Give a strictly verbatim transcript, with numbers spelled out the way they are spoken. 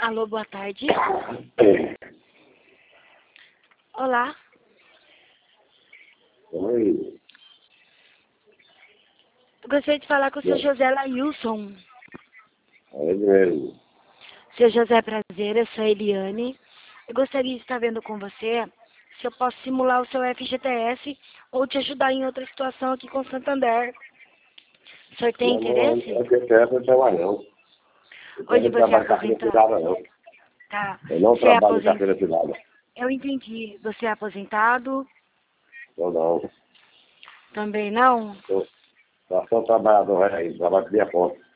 Alô, boa tarde. Olá. Oi. Eu gostaria de falar com o seu José Lailson. É mesmo. Seu José, prazer, eu sou a Eliane. Eu gostaria de estar vendo com você se eu posso simular o seu F G T S ou te ajudar em outra situação aqui com Santander. O senhor tem Não, interesse? não, não tem tempo de trabalhar, não. Hoje Eu não você é trabalho em carteira aposentado? privada, não. Tá. Eu não Você é trabalho em aposentado? carteira privada. Eu entendi. Você é aposentado? Eu não. Também não? Eu só sou trabalhador aí, trabalho por minha conta.